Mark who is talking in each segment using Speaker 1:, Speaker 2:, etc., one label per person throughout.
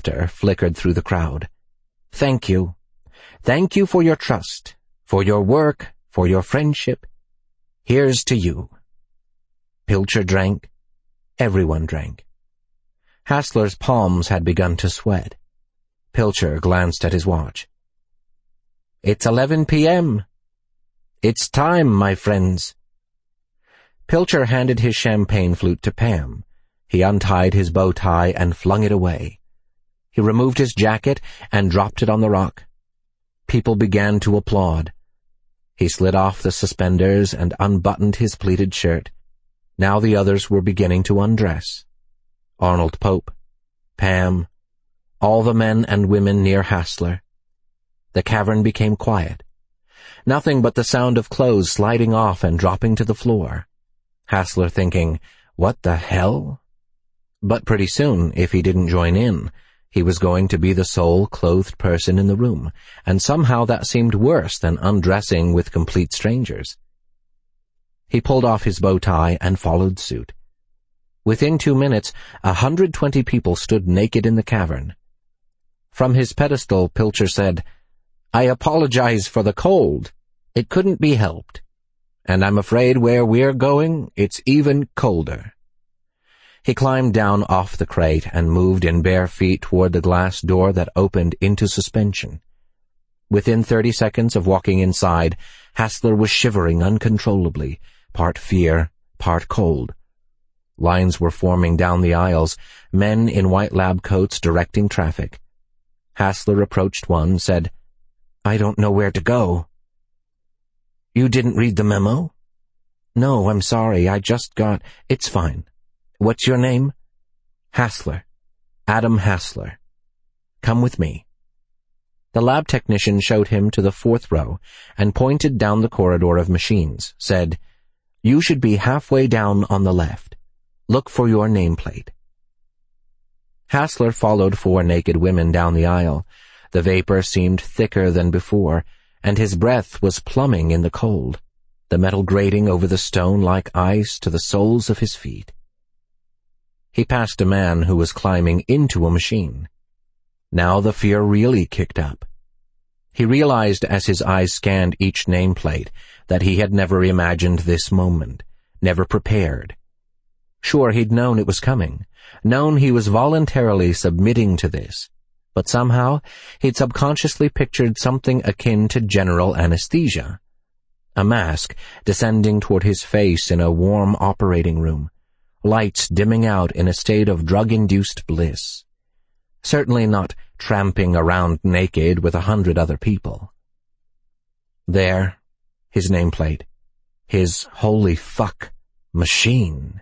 Speaker 1: laughter flickered through the crowd. "Thank you. Thank you for your trust, for your work, for your friendship. Here's to you." Pilcher drank. Everyone drank. Hassler's palms had begun to sweat. Pilcher glanced at his watch. "It's 11 p.m. It's time, my friends." Pilcher handed his champagne flute to Pam. He untied his bow tie and flung it away. He removed his jacket and dropped it on the rock. People began to applaud. He slid off the suspenders and unbuttoned his pleated shirt. Now the others were beginning to undress. Arnold Pope, Pam, all the men and women near Hassler. The cavern became quiet. Nothing but the sound of clothes sliding off and dropping to the floor. Hassler thinking, what the hell? But pretty soon, if he didn't join in, he was going to be the sole clothed person in the room, and somehow that seemed worse than undressing with complete strangers. He pulled off his bow tie and followed suit. Within 2 minutes, 120 people stood naked in the cavern. From his pedestal, Pilcher said, "I apologize for the cold. It couldn't be helped. And I'm afraid where we're going, it's even colder." He climbed down off the crate and moved in bare feet toward the glass door that opened into suspension. Within 30 seconds of walking inside, Hassler was shivering uncontrollably, part fear, part cold. Lines were forming down the aisles, men in white lab coats directing traffic. Hassler approached one, said, "I don't know where to go." "You didn't read the memo?" "No, I'm sorry, I just got—" "It's fine. What's your name?" "Hassler. Adam Hassler. Come with me." The lab technician showed him to the 4th row and pointed down the corridor of machines, said, "You should be halfway down on the left. Look for your nameplate." Hassler followed 4 naked women down the aisle. The vapor seemed thicker than before, and his breath was plumbing in the cold, the metal grating over the stone like ice to the soles of his feet. He passed a man who was climbing into a machine. Now the fear really kicked up. He realized as his eyes scanned each nameplate that he had never imagined this moment, never prepared. Sure, he'd known it was coming, known he was voluntarily submitting to this, but somehow he'd subconsciously pictured something akin to general anesthesia. A mask descending toward his face in a warm operating room, lights dimming out in a state of drug-induced bliss. Certainly not tramping around naked with 100 other people. There, his nameplate, his holy fuck machine.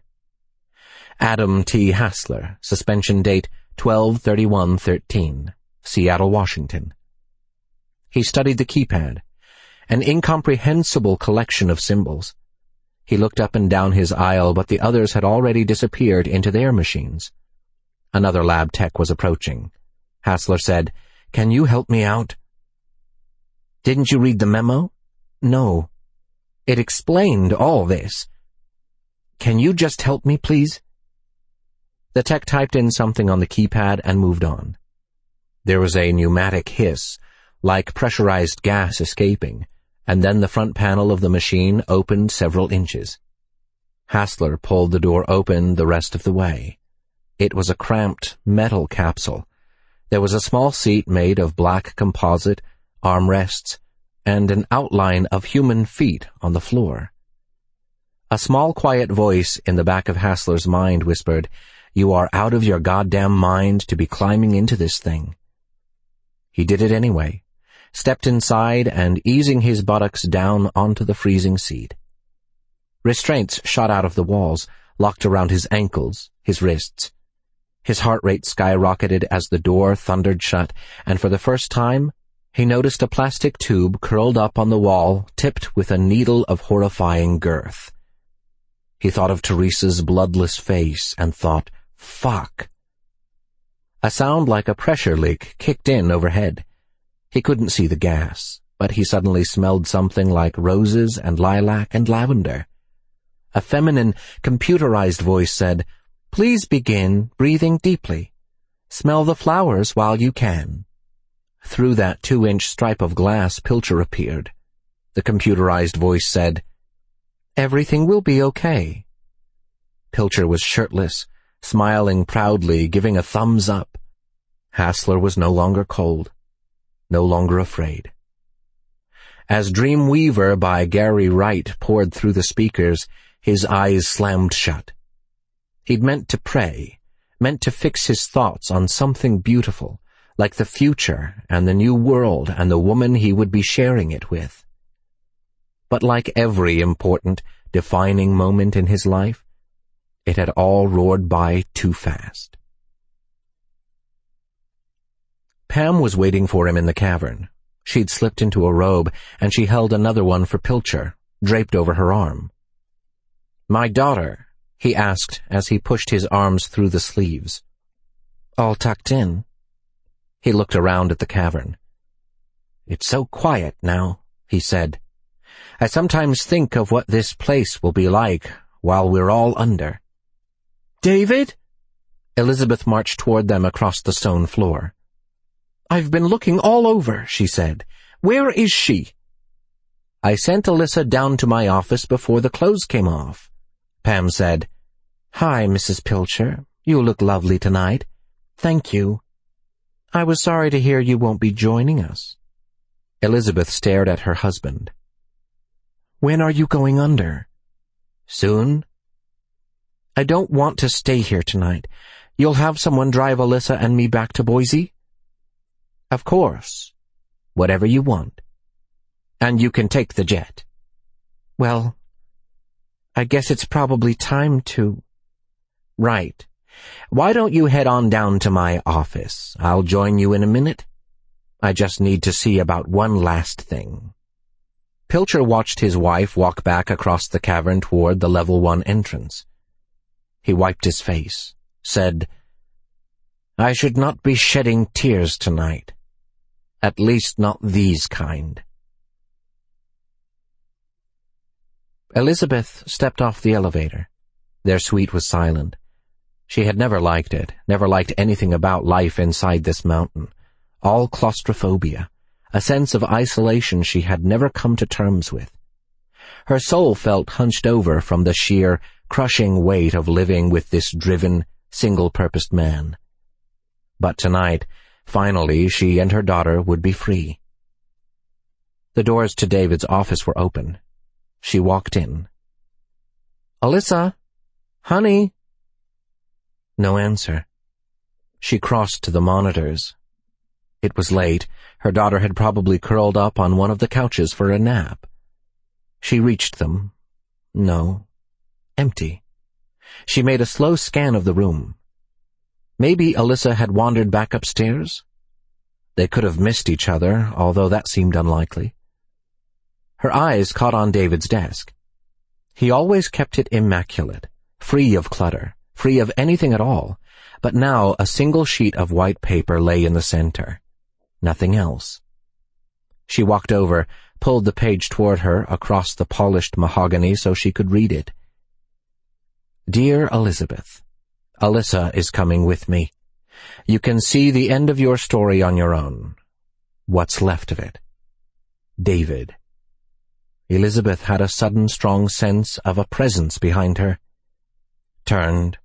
Speaker 1: Adam T. Hassler, suspension date 12/31/13, Seattle, Washington. He studied the keypad, an incomprehensible collection of symbols. He looked up and down his aisle, but the others had already disappeared into their machines. Another lab tech was approaching. Hassler said, "Can you help me out?" "Didn't you read the memo?" "No. It explained all this. Can you just help me, please?" The tech typed in something on the keypad and moved on. There was a pneumatic hiss, like pressurized gas escaping, and then the front panel of the machine opened several inches. Hassler pulled the door open the rest of the way. It was a cramped metal capsule. There was a small seat made of black composite, armrests, and an outline of human feet on the floor. A small quiet voice in the back of Hassler's mind whispered, "You are out of your goddamn mind to be climbing into this thing." He did it anyway, stepped inside and easing his buttocks down onto the freezing seat. Restraints shot out of the walls, locked around his ankles, his wrists. His heart rate skyrocketed as the door thundered shut, and for the first time, he noticed a plastic tube curled up on the wall, tipped with a needle of horrifying girth. He thought of Teresa's bloodless face and thought, fuck. A sound like a pressure leak kicked in overhead. He couldn't see the gas, but he suddenly smelled something like roses and lilac and lavender. A feminine, computerized voice said, "Please begin breathing deeply. Smell the flowers while you can. Through that 2-inch stripe of glass, Pilcher appeared. The computerized voice said, "Everything will be okay." Pilcher was shirtless, smiling proudly, giving a thumbs up. Hassler was no longer cold, no longer afraid. As Dreamweaver by Gary Wright poured through the speakers, his eyes slammed shut. He'd meant to pray, meant to fix his thoughts on something beautiful, like the future and the new world and the woman he would be sharing it with. But like every important, defining moment in his life, it had all roared by too fast. Pam was waiting for him in the cavern. She'd slipped into a robe, and she held another one for Pilcher, draped over her arm. "My daughter?" he asked as he pushed his arms through the sleeves. "All tucked in." He looked around at the cavern. "It's so quiet now," he said. "I sometimes think of what this place will be like while we're all under." "David?" Elizabeth marched toward them across the stone floor. "I've been looking all over," she said. "Where is she?" "I sent Alyssa down to my office before the clothes came off," Pam said. "Hi, Mrs. Pilcher. You look lovely tonight. Thank you. I was sorry to hear you won't be joining us." Elizabeth stared at her husband. "When are you going under?" "Soon." "I don't want to stay here tonight. You'll have someone drive Alyssa and me back to Boise?" "Of course. Whatever you want. And you can take the jet." "Well, I guess it's probably time to—" "Right. Why don't you head on down to my office? I'll join you in a minute. I just need to see about one last thing." Pilcher watched his wife walk back across the cavern toward the level 1 entrance. He wiped his face, said, "I should not be shedding tears tonight. At least not these kind." Elizabeth stepped off the elevator. Their suite was silent. She had never liked it, never liked anything about life inside this mountain. All claustrophobia, a sense of isolation she had never come to terms with. Her soul felt hunched over from the sheer, crushing weight of living with this driven, single-purposed man. But tonight, finally, she and her daughter would be free. The doors to David's office were open. She walked in. "Alyssa? Honey?" No answer. She crossed to the monitors. It was late. Her daughter had probably curled up on one of the couches for a nap. She reached them. No. Empty. She made a slow scan of the room. Maybe Alyssa had wandered back upstairs? They could have missed each other, although that seemed unlikely. Her eyes caught on David's desk. He always kept it immaculate, free of clutter, free of anything at all, but now a single sheet of white paper lay in the center. Nothing else. She walked over, pulled the page toward her across the polished mahogany so she could read it. "Dear Elizabeth, Alyssa is coming with me. You can see the end of your story on your own. What's left of it. David." Elizabeth had a sudden strong sense of a presence behind her. Turned.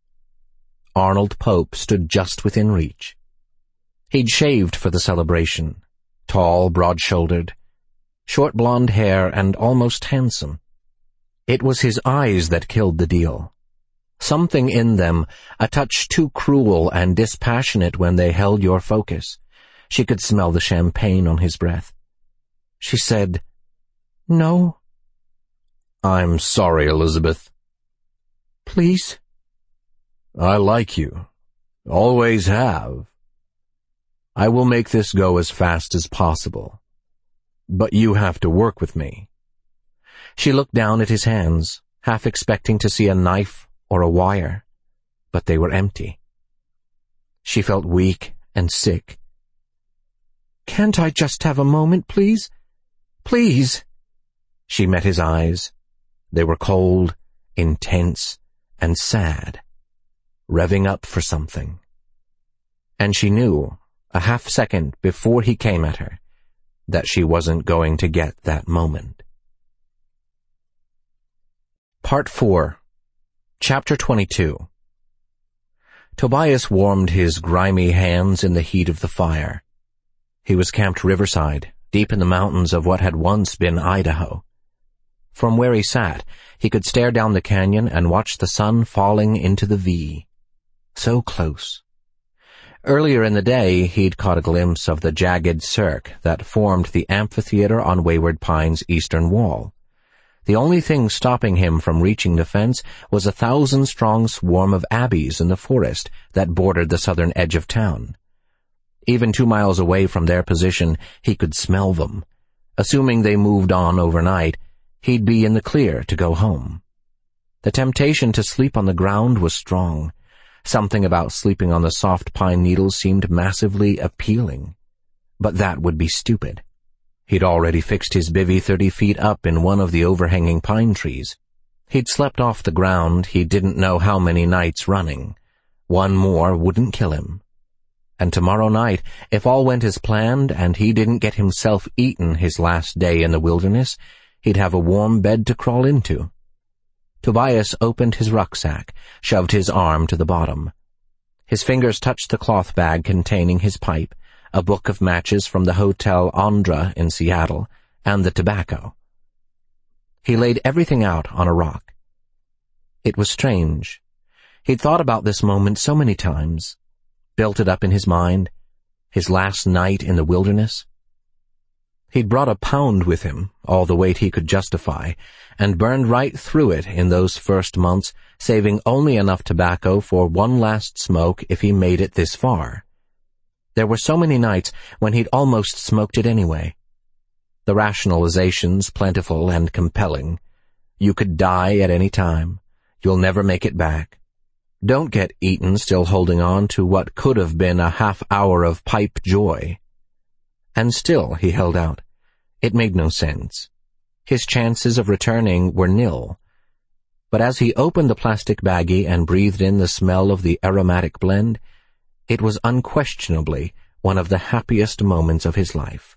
Speaker 1: Arnold Pope stood just within reach. He'd shaved for the celebration, tall, broad-shouldered, short blonde hair and almost handsome. It was his eyes that killed the deal. Something in them, a touch too cruel and dispassionate when they held your focus. She could smell the champagne on his breath. She said, "No." "I'm sorry, Elizabeth." "Please." "I like you. Always have. I will make this go as fast as possible. But you have to work with me." She looked down at his hands, half expecting to see a knife or a wire, but they were empty. She felt weak and sick. "Can't I just have a moment, please? Please." She met his eyes. They were cold, intense, and sad, revving up for something. And she knew, a half-second before he came at her, that she wasn't going to get that moment. Part 4, Chapter 22. Tobias warmed his grimy hands in the heat of the fire. He was camped riverside, deep in the mountains of what had once been Idaho. From where he sat, he could stare down the canyon and watch the sun falling into the V. So close. Earlier in the day, he'd caught a glimpse of the jagged cirque that formed the amphitheater on Wayward Pine's eastern wall. The only thing stopping him from reaching the fence was a 1,000-strong swarm of abbeys in the forest that bordered the southern edge of town. Even 2 miles away from their position, he could smell them. Assuming they moved on overnight, he'd be in the clear to go home. The temptation to sleep on the ground was strong. Something about sleeping on the soft pine needles seemed massively appealing. But that would be stupid. He'd already fixed his bivvy 30 feet up in one of the overhanging pine trees. He'd slept off the ground he didn't know how many nights running. One more wouldn't kill him. And tomorrow night, if all went as planned and he didn't get himself eaten his last day in the wilderness, he'd have a warm bed to crawl into. Tobias opened his rucksack, shoved his arm to the bottom. His fingers touched the cloth bag containing his pipe, a book of matches from the Hotel Andra in Seattle, and the tobacco. He laid everything out on a rock. It was strange. He'd thought about this moment so many times, built it up in his mind, his last night in the wilderness. He'd brought a pound with him, all the weight he could justify, and burned right through it in those first months, saving only enough tobacco for one last smoke if he made it this far. There were so many nights when he'd almost smoked it anyway. The rationalizations plentiful and compelling. You could die at any time. You'll never make it back. Don't get eaten still holding on to what could have been a half hour of pipe joy. And still he held out. It made no sense. His chances of returning were nil. But as he opened the plastic baggie and breathed in the smell of the aromatic blend, it was unquestionably one of the happiest moments of his life.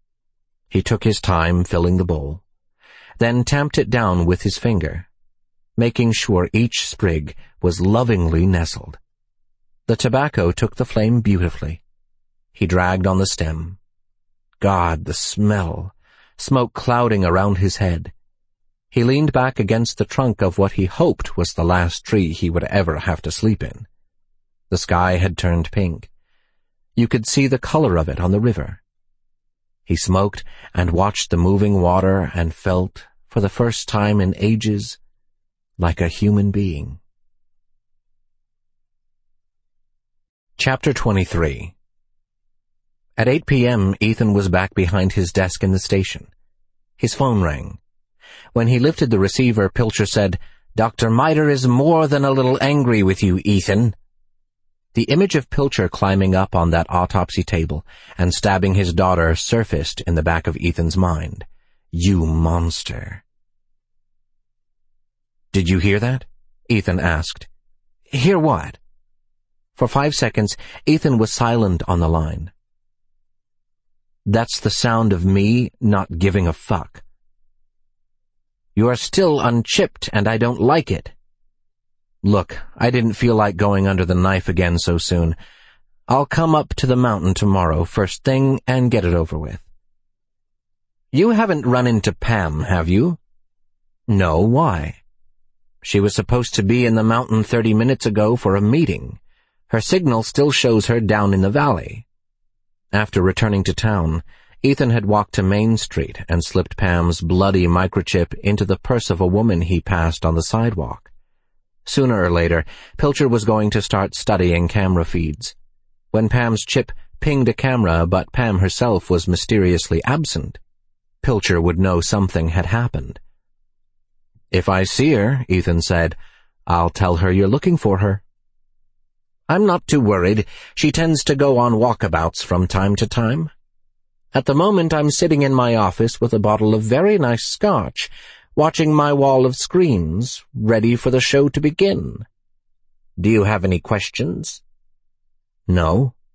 Speaker 1: He took his time filling the bowl, then tamped it down with his finger, making sure each sprig was lovingly nestled. The tobacco took the flame beautifully. He dragged on the stem. God, the smell! Smoke clouding around his head. He leaned back against the trunk of what he hoped was the last tree he would ever have to sleep in. The sky had turned pink. You could see the color of it on the river. He smoked and watched the moving water and felt, for the first time in ages, like a human being. Chapter 23. At 8 p.m., Ethan was back behind his desk in the station. His phone rang. When he lifted the receiver, Pilcher said, "Dr. Miter is more than a little angry with you, Ethan." The image of Pilcher climbing up on that autopsy table and stabbing his daughter surfaced in the back of Ethan's mind. You monster. "Did you hear that?" Ethan asked. "Hear what?" For 5 seconds, Ethan was silent on the line. "That's the sound of me not giving a fuck." "You are still unchipped, and I don't like it." "Look, I didn't feel like going under the knife again so soon. I'll come up to the mountain tomorrow, first thing, and get it over with." "You haven't run into Pam, have you?" "No, why?" "She was supposed to be in the mountain 30 minutes ago for a meeting. Her signal still shows her down in the valley." After returning to town, Ethan had walked to Main Street and slipped Pam's bloody microchip into the purse of a woman he passed on the sidewalk. Sooner or later, Pilcher was going to start studying camera feeds. When Pam's chip pinged a camera but Pam herself was mysteriously absent, Pilcher would know something had happened. "If I see her," Ethan said, "I'll tell her you're looking for her." "I'm not too worried. She tends to go on walkabouts from time to time. At the moment I'm sitting in my office with a bottle of very nice scotch, watching my wall of screens, ready for the show to begin. Do you have any questions?" "No,"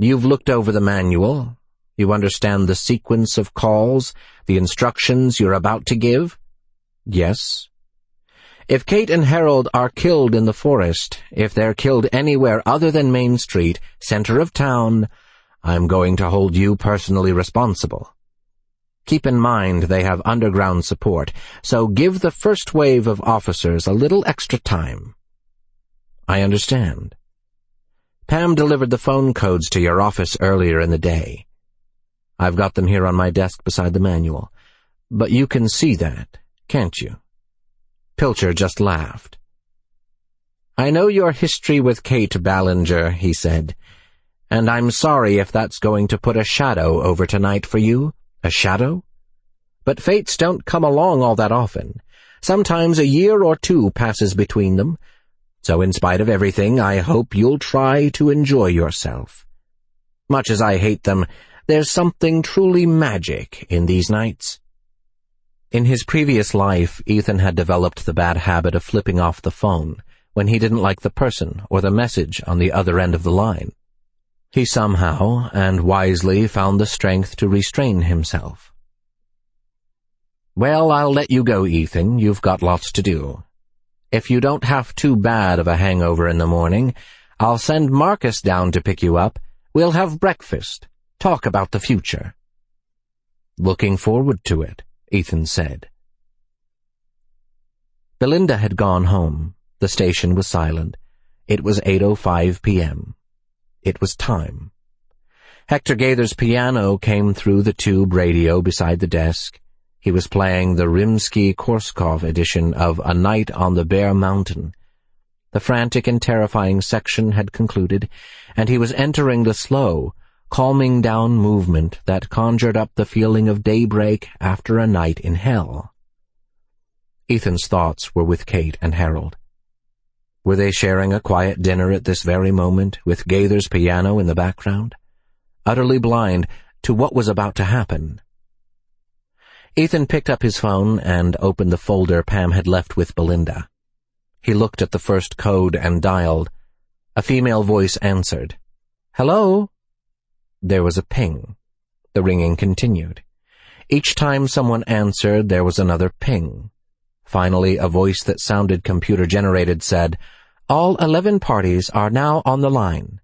Speaker 1: You've looked over the manual. You understand the sequence of calls, the instructions you're about to give? Yes. If Kate and Harold are killed in the forest, if they're killed anywhere other than Main Street, center of town, I'm going to hold you personally responsible. Keep in mind they have underground support, so give the first wave of officers a little extra time. I understand. Pam delivered the phone codes to your office earlier in the day. I've got them here on my desk beside the manual. But you can see that, can't you? Pilcher just laughed. I know your history with Kate Ballinger, he said, and I'm sorry if that's going to put a shadow over tonight for you. A shadow? But fates don't come along all that often. Sometimes a year or two passes between them. So in spite of everything, I hope you'll try to enjoy yourself. Much as I hate them, there's something truly magic in these nights. In his previous life, Ethan had developed the bad habit of flipping off the phone when he didn't like the person or the message on the other end of the line. He somehow, and wisely, found the strength to restrain himself. Well, I'll let you go, Ethan. You've got lots to do. If you don't have too bad of a hangover in the morning, I'll send Marcus down to pick you up. We'll have breakfast, talk about the future. Looking forward to it, Ethan said. Belinda had gone home. The station was silent. It was 8:05 p.m. It was time. Hector Gaither's piano came through the tube radio beside the desk. He was playing the Rimsky-Korsakov edition of A Night on the Bare Mountain. The frantic and terrifying section had concluded, and he was entering the slow, calming down movement that conjured up the feeling of daybreak after a night in hell. Ethan's thoughts were with Kate and Harold. Were they sharing a quiet dinner at this very moment, with Gaither's piano in the background, utterly blind to what was about to happen? Ethan picked up his phone and opened the folder Pam had left with Belinda. He looked at the first code and dialed. A female voice answered. "Hello?" There was a ping. The ringing continued. Each time someone answered, there was another ping. Finally, a voice that sounded computer-generated said, "All 11 parties are now on the line."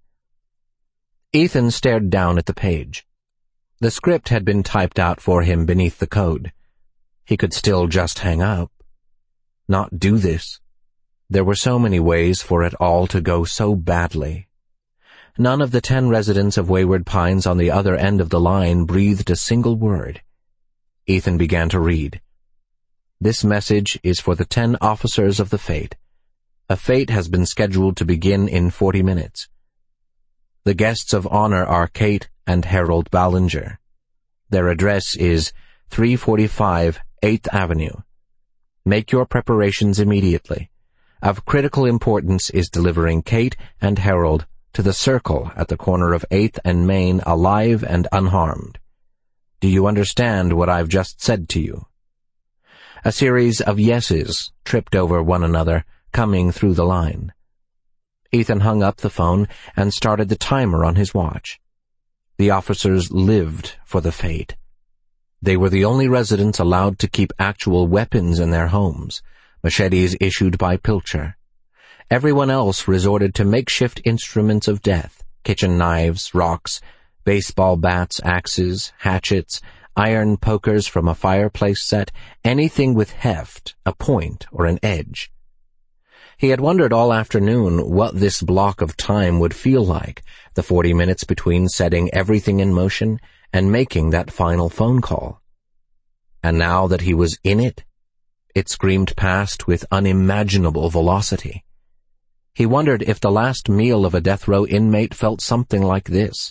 Speaker 1: Ethan stared down at the page. The script had been typed out for him beneath the code. He could still just hang up. Not do this. There were so many ways for it all to go so badly. None of the 10 residents of Wayward Pines on the other end of the line breathed a single word. Ethan began to read. This message is for the 10 officers of the Fate. A fete has been scheduled to begin in 40 minutes. The guests of honor are Kate and Harold Ballinger. Their address is 345 8th Avenue. Make your preparations immediately. Of critical importance is delivering Kate and Harold to the Circle at the corner of 8th and Main alive and unharmed. Do you understand what I've just said to you? A series of yeses tripped over one another, coming through the line. Ethan hung up the phone and started the timer on his watch. The officers lived for the fate. They were the only residents allowed to keep actual weapons in their homes, machetes issued by Pilcher. Everyone else resorted to makeshift instruments of death, kitchen knives, rocks, baseball bats, axes, hatchets, iron pokers from a fireplace set, anything with heft, a point, or an edge. He had wondered all afternoon what this block of time would feel like, the 40 minutes between setting everything in motion and making that final phone call. And now that he was in it, it screamed past with unimaginable velocity. He wondered if the last meal of a death row inmate felt something like this.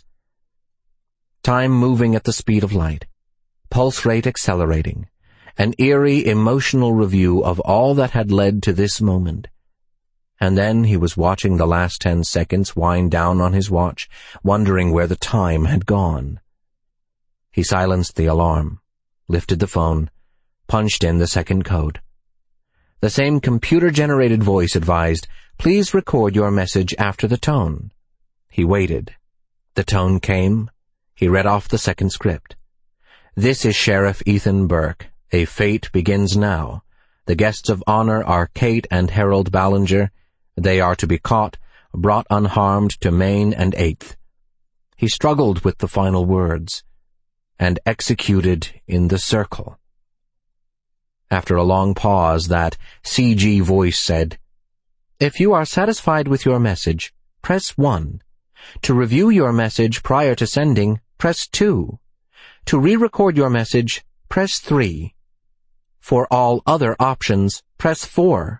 Speaker 1: Time moving at the speed of light, pulse rate accelerating, an eerie emotional review of all that had led to this moment. And then he was watching the last 10 seconds wind down on his watch, wondering where the time had gone. He silenced the alarm, lifted the phone, punched in the second code. The same computer-generated voice advised, "Please record your message after the tone." He waited. The tone came. He read off the second script. "This is Sheriff Ethan Burke. A fate begins now. The guests of honor are Kate and Harold Ballinger. They are to be caught, brought unharmed to Main and 8th. He struggled with the final words. And executed in the circle. After a long pause, that CG voice said, "If you are satisfied with your message, press 1. To review your message prior to sending, press 2. To re-record your message, press 3. For all other options, press 4.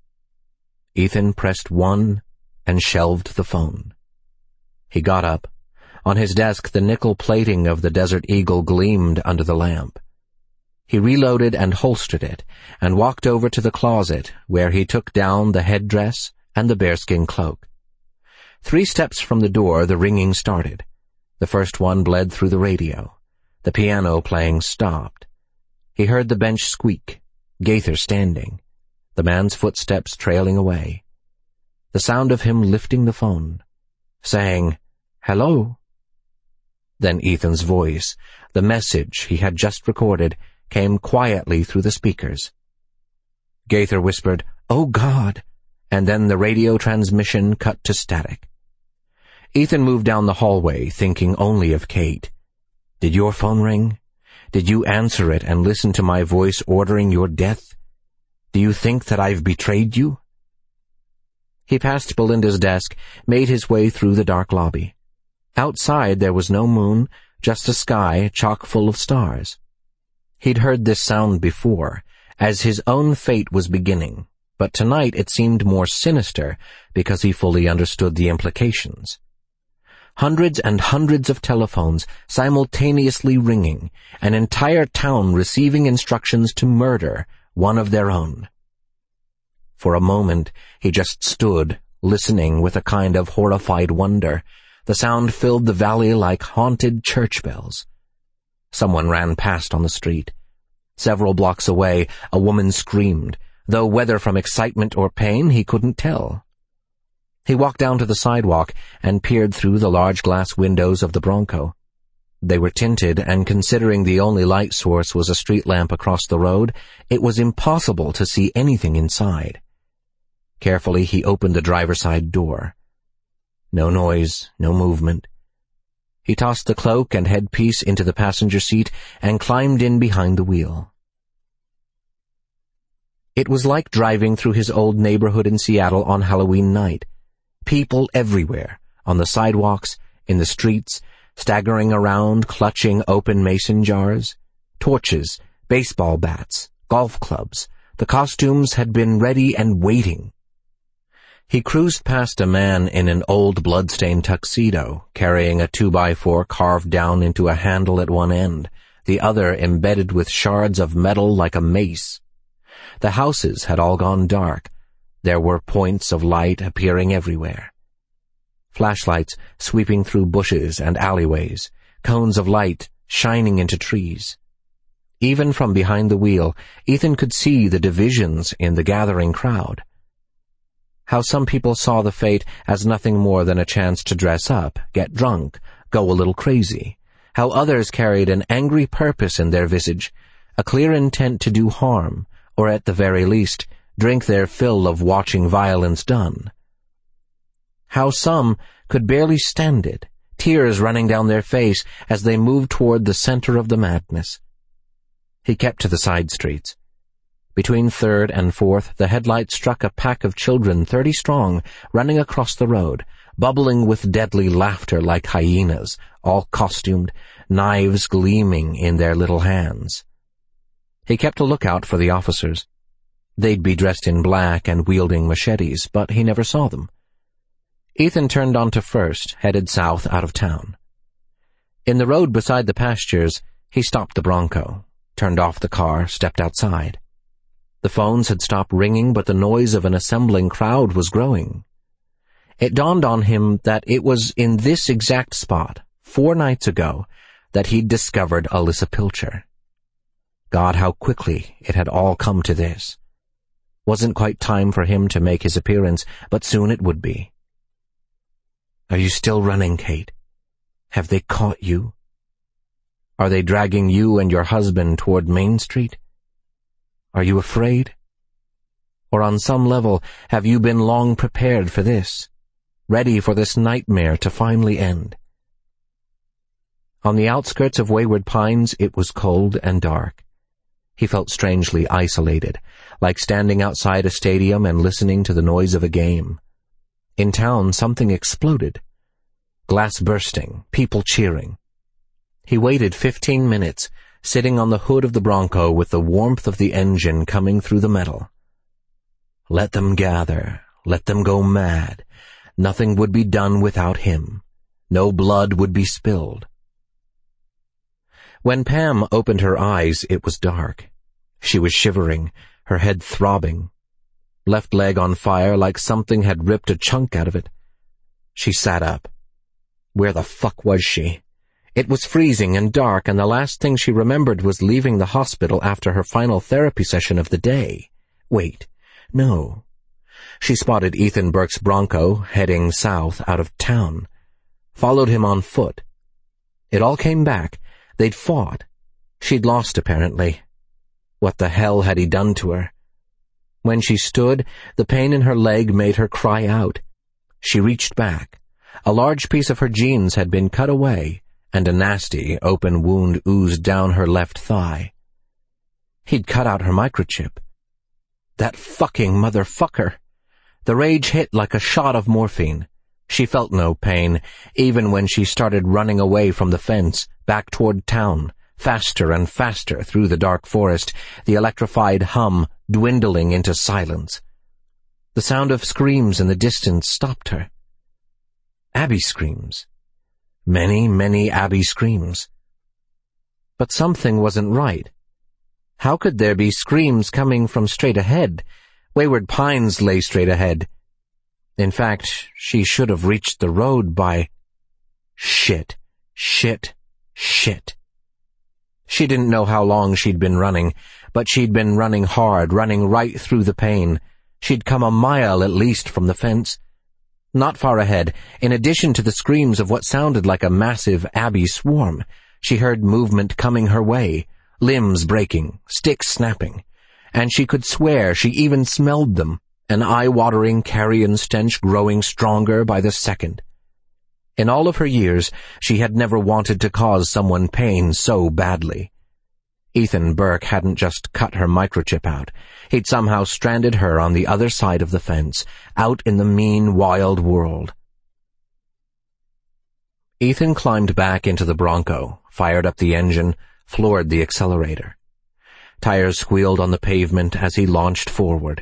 Speaker 1: Ethan pressed 1 and shelved the phone. He got up. On his desk, the nickel plating of the Desert Eagle gleamed under the lamp. He reloaded and holstered it, and walked over to the closet, where he took down the headdress and the bearskin cloak. 3 steps from the door, the ringing started. The first one bled through the radio. The piano playing stopped. He heard the bench squeak, Gaither standing, the man's footsteps trailing away. The sound of him lifting the phone, saying, "Hello." Then Ethan's voice, the message he had just recorded, came quietly through the speakers. Gaither whispered, "Oh God," and then the radio transmission cut to static. Ethan moved down the hallway, thinking only of Kate. "Did your phone ring? Did you answer it and listen to my voice ordering your death? Do you think that I've betrayed you?" He passed Belinda's desk, made his way through the dark lobby. Outside there was no moon, just a sky chock full of stars. He'd heard this sound before, as his own fate was beginning, but tonight it seemed more sinister because he fully understood the implications. Hundreds and hundreds of telephones simultaneously ringing, an entire town receiving instructions to murder one of their own. For a moment, he just stood, listening with a kind of horrified wonder. The sound filled the valley like haunted church bells. Someone ran past on the street. Several blocks away, a woman screamed, though whether from excitement or pain he couldn't tell. He walked down to the sidewalk and peered through the large glass windows of the Bronco. They were tinted, and considering the only light source was a street lamp across the road, it was impossible to see anything inside. Carefully he opened the driver's side door. No noise, no movement. He tossed the cloak and headpiece into the passenger seat and climbed in behind the wheel. It was like driving through his old neighborhood in Seattle on Halloween night. People everywhere, on the sidewalks, in the streets, staggering around, clutching open mason jars, torches, baseball bats, golf clubs. The costumes had been ready and waiting. He cruised past a man in an old blood-stained tuxedo, carrying a 2x4 carved down into a handle at one end, the other embedded with shards of metal like a mace. The houses had all gone dark. There were points of light appearing everywhere. Flashlights sweeping through bushes and alleyways, cones of light shining into trees. Even from behind the wheel, Ethan could see the divisions in the gathering crowd. How some people saw the fete as nothing more than a chance to dress up, get drunk, go a little crazy. How others carried an angry purpose in their visage, a clear intent to do harm, or at the very least, drink their fill of watching violence done. How some could barely stand it, tears running down their face as they moved toward the center of the madness. He kept to the side streets. Between 3rd and 4th, the headlight struck a pack of children 30 strong, running across the road, bubbling with deadly laughter like hyenas, all costumed, knives gleaming in their little hands. He kept a lookout for the officers. They'd be dressed in black and wielding machetes, but he never saw them. Ethan turned onto 1st, headed south out of town. In the road beside the pastures, he stopped the Bronco, turned off the car, stepped outside. The phones had stopped ringing, but the noise of an assembling crowd was growing. It dawned on him that it was in this exact spot, 4 nights ago, that he'd discovered Alyssa Pilcher. God, how quickly it had all come to this. Wasn't quite time for him to make his appearance, but soon it would be. "Are you still running, Kate?" Have they caught you? Are they dragging you and your husband toward Main Street? Are you afraid? Or on some level, have you been long prepared for this, ready for this nightmare to finally end? On the outskirts of Wayward Pines, it was cold and dark. He felt strangely isolated, like standing outside a stadium and listening to the noise of a game. In town, something exploded. Glass bursting, people cheering. He waited 15 minutes, sitting on the hood of the Bronco with the warmth of the engine coming through the metal. Let them gather, let them go mad. Nothing would be done without him. No blood would be spilled. When Pam opened her eyes, it was dark. She was shivering, her head throbbing. Left leg on fire like something had ripped a chunk out of it. She sat up. Where the fuck was she? It was freezing and dark, and the last thing she remembered was leaving the hospital after her final therapy session of the day. Wait, no. She spotted Ethan Burke's Bronco heading south out of town. Followed him on foot. It all came back. They'd fought. She'd lost, apparently. What the hell had he done to her? When she stood, the pain in her leg made her cry out. She reached back. A large piece of her jeans had been cut away, and a nasty, open wound oozed down her left thigh. He'd cut out her microchip. That fucking motherfucker! The rage hit like a shot of morphine. She felt no pain, even when she started running away from the fence, back toward town, faster and faster through the dark forest, the electrified hum dwindling into silence. The sound of screams in the distance stopped her. Abby screams. Many, many Abby screams. But something wasn't right. How could there be screams coming from straight ahead? Wayward Pines lay straight ahead. In fact, she should have reached the road by... Shit, shit, shit. She didn't know how long she'd been running, but she'd been running hard, running right through the pain. She'd come a mile at least from the fence. Not far ahead, in addition to the screams of what sounded like a massive Abby swarm, she heard movement coming her way, limbs breaking, sticks snapping, and she could swear she even smelled them, an eye-watering carrion stench growing stronger by the second. In all of her years, she had never wanted to cause someone pain so badly. Ethan Burke hadn't just cut her microchip out. He'd somehow stranded her on the other side of the fence, out in the mean, wild world. Ethan climbed back into the Bronco, fired up the engine, floored the accelerator. Tires squealed on the pavement as he launched forward.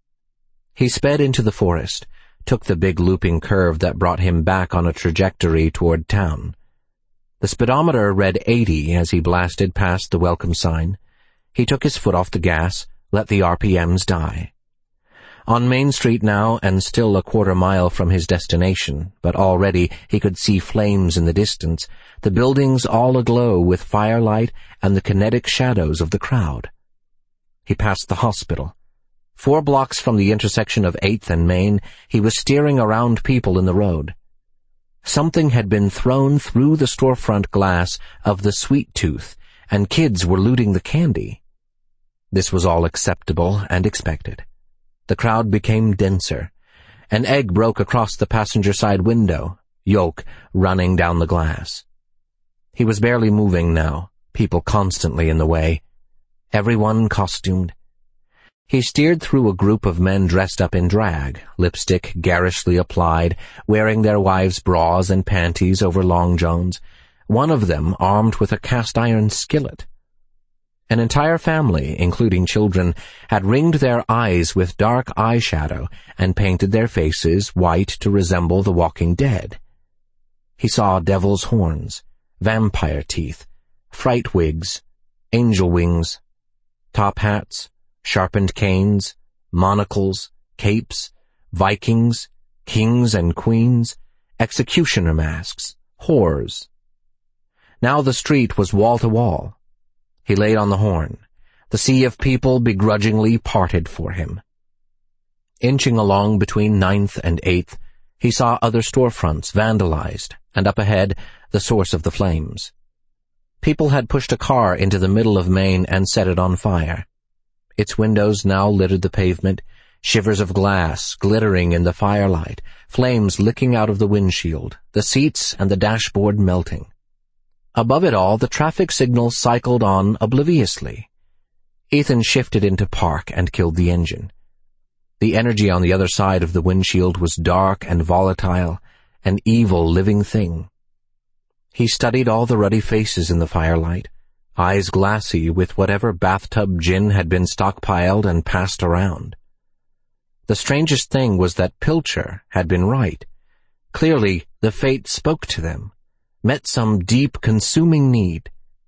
Speaker 1: He sped into the forest, took the big looping curve that brought him back on a trajectory toward town. The speedometer read 80 as he blasted past the welcome sign. He took his foot off the gas, let the RPMs die. On Main Street now, and still a quarter mile from his destination, but already he could see flames in the distance, the buildings all aglow with firelight and the kinetic shadows of the crowd. He passed the hospital. 4 blocks from the intersection of 8th and Main, he was steering around people in the road. Something had been thrown through the storefront glass of the Sweet Tooth, and kids were looting the candy. This was all acceptable and expected. The crowd became denser. An egg broke across the passenger side window, yolk running down the glass. He was barely moving now, people constantly in the way. Everyone costumed. He steered through a group of men dressed up in drag, lipstick garishly applied, wearing their wives' bras and panties over long johns, one of them armed with a cast-iron skillet. An entire family, including children, had ringed their eyes with dark eyeshadow and painted their faces white to resemble the Walking Dead. He saw devil's horns, vampire teeth, fright wigs, angel wings, top hats, sharpened canes, monocles, capes, Vikings, kings and queens, executioner masks, whores. Now the street was wall to wall. He laid on the horn. The sea of people begrudgingly parted for him. Inching along between 9th and 8th, he saw other storefronts vandalized, and up ahead, the source of the flames. People had pushed a car into the middle of Main and set it on fire. Its windows now littered the pavement, shivers of glass glittering in the firelight, flames licking out of the windshield, the seats and the dashboard melting. Above it all, the traffic signal cycled on obliviously. Ethan shifted into park and killed the engine. The energy on the other side of the windshield was dark and volatile, an evil living thing. He studied all the ruddy faces in the firelight, eyes glassy with whatever bathtub gin had been stockpiled and passed around. The strangest thing was that Pilcher had been right. Clearly, the fate spoke to them, met some deep, consuming need.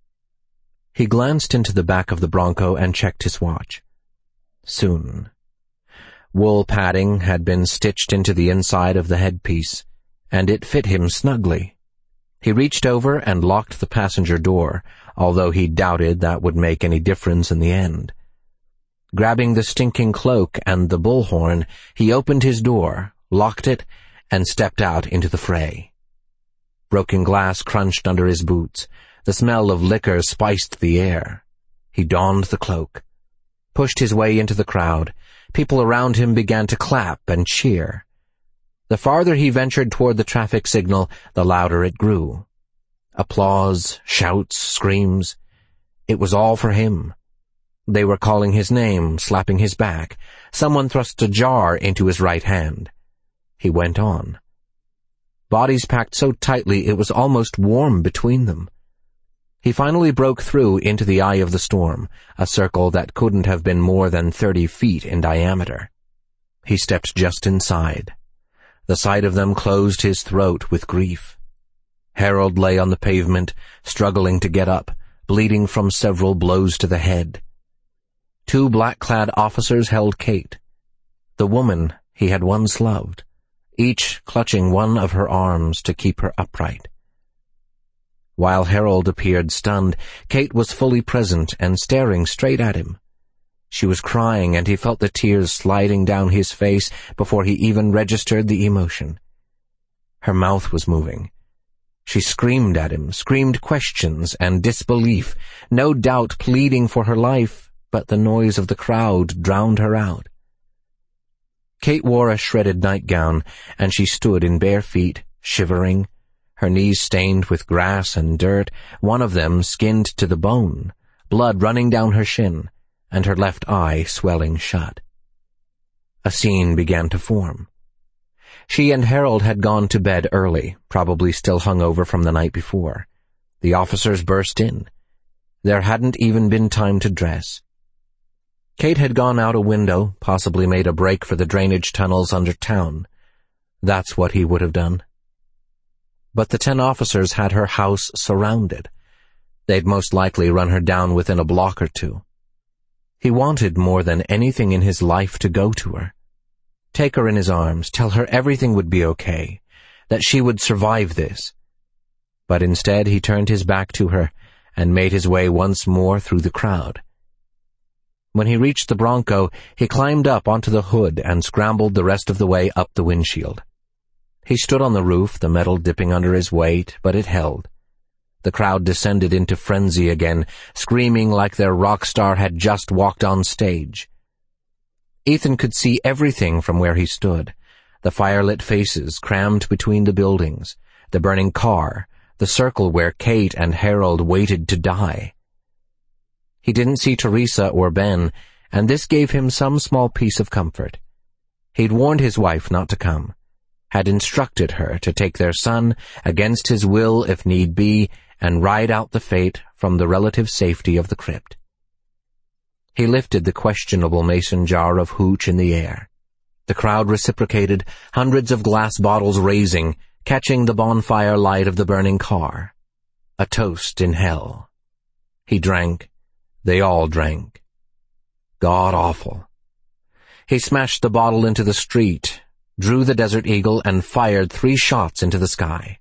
Speaker 1: He glanced into the back of the Bronco and checked his watch. Soon. Wool padding had been stitched into the inside of the headpiece, and it fit him snugly. He reached over and locked the passenger door, although he doubted that would make any difference in the end. Grabbing the stinking cloak and the bullhorn, he opened his door, locked it, and stepped out into the fray. Broken glass crunched under his boots. The smell of liquor spiced the air. He donned the cloak, pushed his way into the crowd. People around him began to clap and cheer. The farther he ventured toward the traffic signal, the louder it grew. Applause, shouts, screams. It was all for him. They were calling his name, slapping his back. Someone thrust a jar into his right hand. He went on. Bodies packed so tightly it was almost warm between them. He finally broke through into the eye of the storm, a circle that couldn't have been more than 30 feet in diameter. He stepped just inside. The sight of them closed his throat with grief. Harold lay on the pavement, struggling to get up, bleeding from several blows to the head. 2 black-clad officers held Kate, the woman he had once loved, each clutching one of her arms to keep her upright. While Harold appeared stunned, Kate was fully present and staring straight at him. She was crying, and he felt the tears sliding down his face before he even registered the emotion. Her mouth was moving. She screamed at him, screamed questions and disbelief, no doubt pleading for her life, but the noise of the crowd drowned her out. Kate wore a shredded nightgown, and she stood in bare feet, shivering, her knees stained with grass and dirt, one of them skinned to the bone, blood running down her shin, and her left eye swelling shut. A scene began to form. She and Harold had gone to bed early, probably still hungover from the night before. The officers burst in. There hadn't even been time to dress. Kate had gone out a window, possibly made a break for the drainage tunnels under town. That's what he would have done. But the 10 officers had her house surrounded. They'd most likely run her down within a block or two. He wanted more than anything in his life to go to her. Take her in his arms, tell her everything would be okay, that she would survive this. But instead he turned his back to her and made his way once more through the crowd. When he reached the Bronco, he climbed up onto the hood and scrambled the rest of the way up the windshield. He stood on the roof, the metal dipping under his weight, but it held. The crowd descended into frenzy again, screaming like their rock star had just walked on stage. Ethan could see everything from where he stood, the firelit faces crammed between the buildings, the burning car, the circle where Kate and Harold waited to die. He didn't see Teresa or Ben, and this gave him some small piece of comfort. He'd warned his wife not to come, had instructed her to take their son against his will if need be, and ride out the fate from the relative safety of the crypt. He lifted the questionable mason jar of hooch in the air. The crowd reciprocated, hundreds of glass bottles raising, catching the bonfire light of the burning car. A toast in hell. He drank. They all drank. God-awful. He smashed the bottle into the street, drew the Desert Eagle, and fired 3 shots into the sky.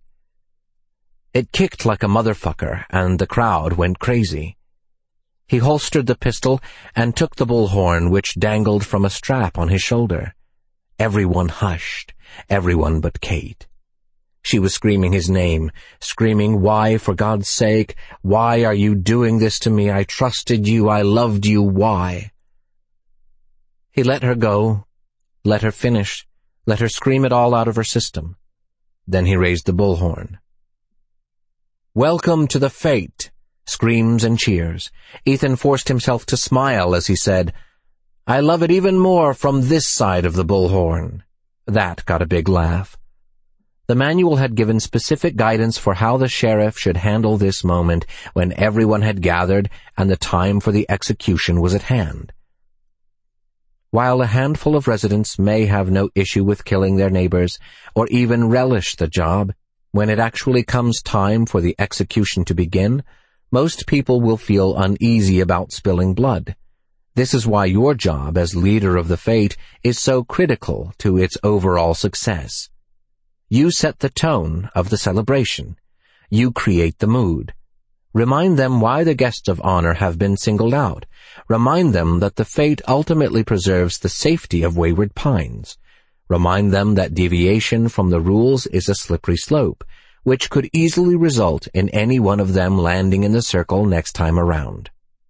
Speaker 1: It kicked like a motherfucker, and the crowd went crazy. He holstered the pistol and took the bullhorn, which dangled from a strap on his shoulder. Everyone hushed, everyone but Kate. She was screaming his name, screaming, "Why, for God's sake? Why are you doing this to me? I trusted you. I loved you. Why?" He let her go, let her finish, let her scream it all out of her system. Then he raised the bullhorn. "Welcome to the fete!" Screams and cheers. Ethan forced himself to smile as he said, "I love it even more from this side of the bullhorn." That got a big laugh. The manual had given specific guidance for how the sheriff should handle this moment when everyone had gathered and the time for the execution was at hand. While a handful of residents may have no issue with killing their neighbors or even relish the job, when it actually comes time for the execution to begin, most people will feel uneasy about spilling blood. This is why your job as leader of the fete is so critical to its overall success. You set the tone of the celebration. You create the mood. Remind them why the guests of honor have been singled out. Remind them that the fete ultimately preserves the safety of Wayward Pines. Remind them that deviation from the rules is a slippery slope, which could easily result in any one of them landing in the circle next time around.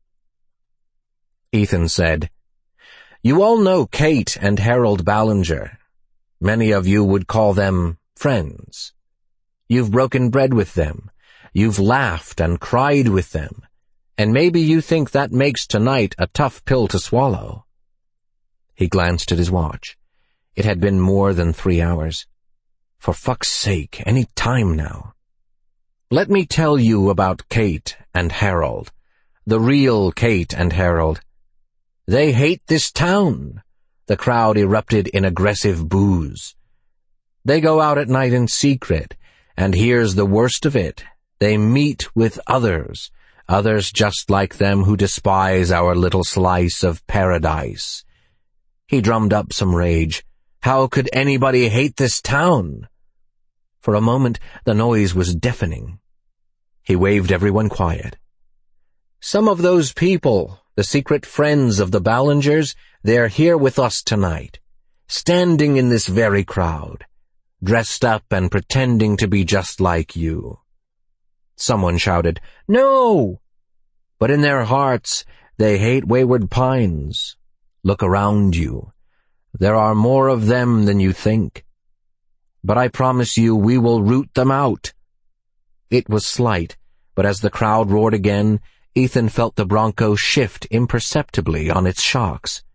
Speaker 1: Ethan said, "You all know Kate and Harold Ballinger. Many of you would call them friends. You've broken bread with them. You've laughed and cried with them. And maybe you think that makes tonight a tough pill to swallow." He glanced at his watch. It had been more than 3 hours. For fuck's sake, any time now. "Let me tell you about Kate and Harold. The real Kate and Harold. They hate this town." The crowd erupted in aggressive boos. "They go out at night in secret, and here's the worst of it. They meet with others just like them who despise our little slice of paradise." He drummed up some rage. How could anybody hate this town? For a moment, the noise was deafening. He waved everyone quiet. "Some of those people, the secret friends of the Ballingers, they're here with us tonight, standing in this very crowd, dressed up and pretending to be just like you." Someone shouted, "No!" But in their hearts, they hate Wayward Pines. Look around you. There are more of them than you think. But I promise you we will root them out. It was slight, but as the crowd roared again, Ethan felt the Bronco shift imperceptibly on its shocks.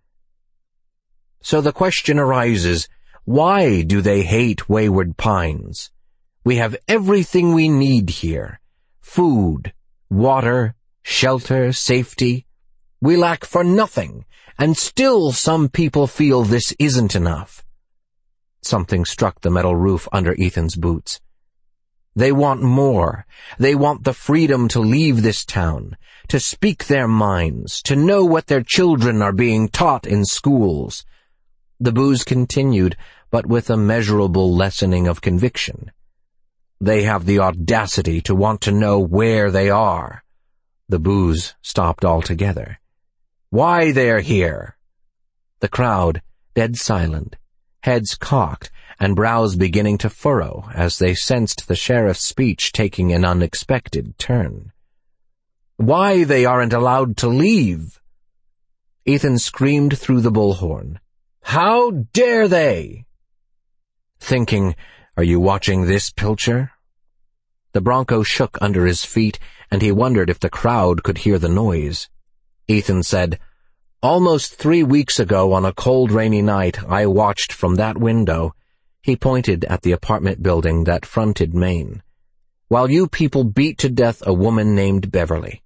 Speaker 1: So the question arises, why do they hate Wayward Pines? We have everything we need here. Food, water, shelter, safety. We lack for nothing, and still some people feel this isn't enough. Something struck the metal roof under Ethan's boots. They want more. They want the freedom to leave this town, to speak their minds, to know what their children are being taught in schools. The boos continued, but with a measurable lessening of conviction. They have the audacity to want to know where they are. The boos stopped altogether. Why they're here. The crowd, dead silent, heads cocked and brows beginning to furrow as they sensed the sheriff's speech taking an unexpected turn. Why they aren't allowed to leave. Ethan screamed through the bullhorn. How dare they? Thinking, are you watching this, Pilcher? The Bronco shook under his feet, and he wondered if the crowd could hear the noise. Ethan said, Almost 3 weeks ago on a cold, rainy night, I watched from that window. He pointed at the apartment building that fronted Maine, while you people beat to death a woman named Beverly.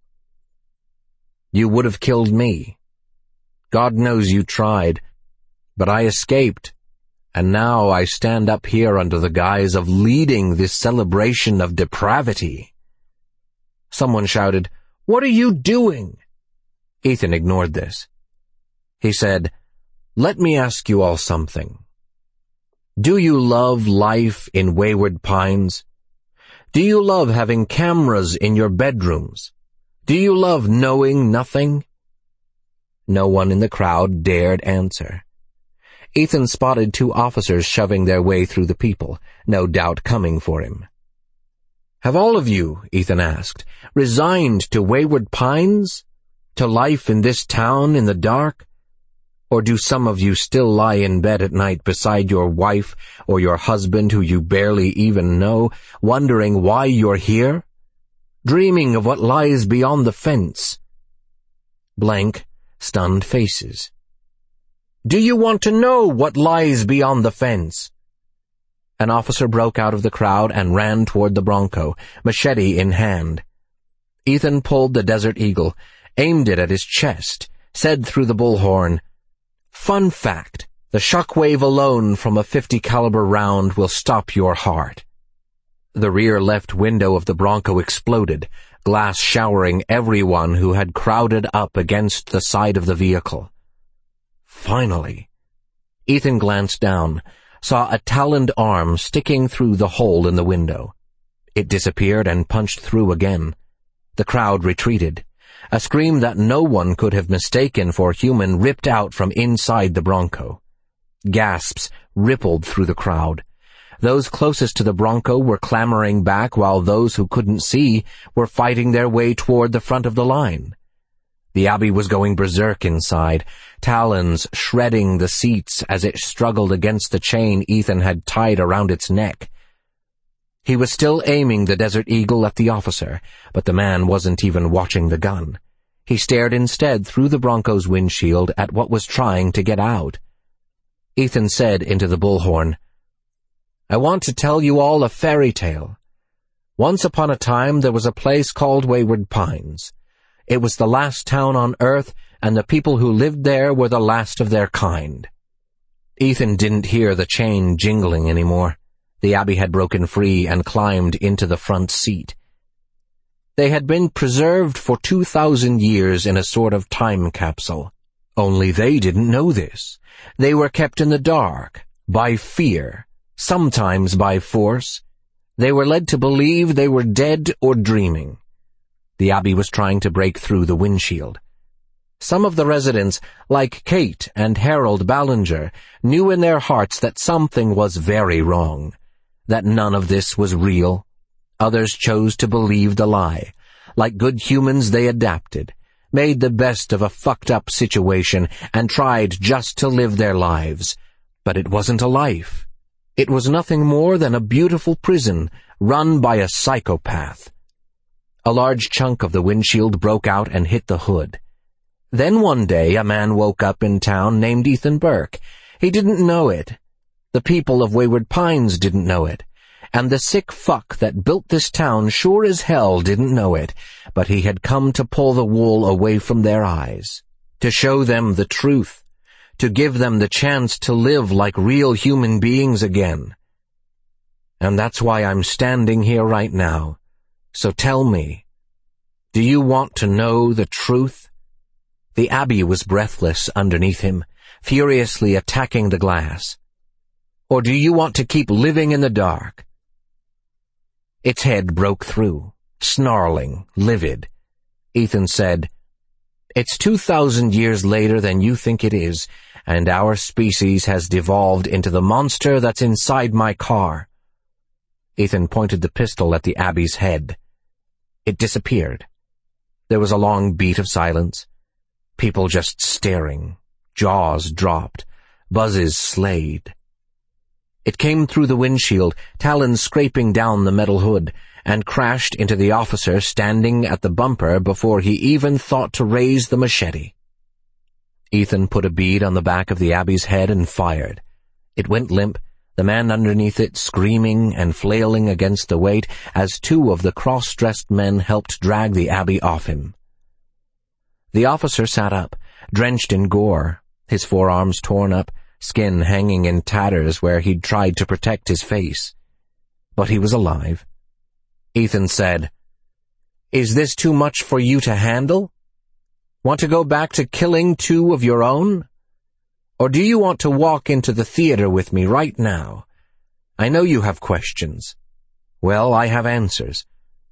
Speaker 1: You would have killed me. God knows you tried, but I escaped, and now I stand up here under the guise of leading this celebration of depravity. Someone shouted, What are you doing? Ethan ignored this. He said, Let me ask you all something. Do you love life in Wayward Pines? Do you love having cameras in your bedrooms? Do you love knowing nothing? No one in the crowd dared answer. Ethan spotted 2 officers shoving their way through the people, no doubt coming for him. "Have all of you," Ethan asked, "resigned to Wayward Pines? To life in this town in the dark? Or do some of you still lie in bed at night beside your wife or your husband who you barely even know, wondering why you're here? Dreaming of what lies beyond the fence?" Blank, stunned faces. "Do you want to know what lies beyond the fence?" An officer broke out of the crowd and ran toward the Bronco, machete in hand. Ethan pulled the Desert Eagle, aimed it at his chest, said through the bullhorn, "Fun fact, the shockwave alone from a .50 caliber round will stop your heart." The rear left window of the Bronco exploded, glass showering everyone who had crowded up against the side of the vehicle. Finally, Ethan glanced down, saw a taloned arm sticking through the hole in the window. It disappeared and punched through again. The crowd retreated. A scream that no one could have mistaken for human ripped out from inside the Bronco. Gasps rippled through the crowd. Those closest to the Bronco were clamoring back while those who couldn't see were fighting their way toward the front of the line. The Abbey was going berserk inside, talons shredding the seats as it struggled against the chain Ethan had tied around its neck. He was still aiming the Desert Eagle at the officer, but the man wasn't even watching the gun. He stared instead through the Bronco's windshield at what was trying to get out. Ethan said into the bullhorn, "I want to tell you all a fairy tale. Once upon a time there was a place called Wayward Pines. It was the last town on Earth, and the people who lived there were the last of their kind." Ethan didn't hear the chain jingling anymore. The Abbey had broken free and climbed into the front seat. They had been preserved for 2,000 years in a sort of time capsule. Only they didn't know this. They were kept in the dark, by fear, sometimes by force. They were led to believe they were dead or dreaming. The Abbey was trying to break through the windshield. Some of the residents, like Kate and Harold Ballinger, knew in their hearts that something was very wrong, that none of this was real. Others chose to believe the lie. Like good humans, they adapted, made the best of a fucked-up situation, and tried just to live their lives. But it wasn't a life. It was nothing more than a beautiful prison run by a psychopath. A large chunk of the windshield broke out and hit the hood. Then one day a man woke up in town named Ethan Burke. He didn't know it. The people of Wayward Pines didn't know it. And the sick fuck that built this town sure as hell didn't know it, but he had come to pull the wool away from their eyes, to show them the truth, to give them the chance to live like real human beings again. And that's why I'm standing here right now. So tell me, do you want to know the truth?" The Abbey was breathless underneath him, furiously attacking the glass. "Or do you want to keep living in the dark?" Its head broke through, snarling, livid. Ethan said, "It's 2,000 years later than you think it is, and our species has devolved into the monster that's inside my car." Ethan pointed the pistol at the Abbey's head. It disappeared. There was a long beat of silence. People just staring. Jaws dropped. Buzzes slayed. It came through the windshield, talons scraping down the metal hood, and crashed into the officer standing at the bumper before he even thought to raise the machete. Ethan put a bead on the back of the Abbey's head and fired. It went limp, the man underneath it screaming and flailing against the weight as 2 of the cross-dressed men helped drag the Abbey off him. The officer sat up, drenched in gore, his forearms torn up, skin hanging in tatters where he'd tried to protect his face. But he was alive. Ethan said, "Is this too much for you to handle? Want to go back to killing 2 of your own? Or do you want to walk into the theater with me right now? I know you have questions. Well, I have answers.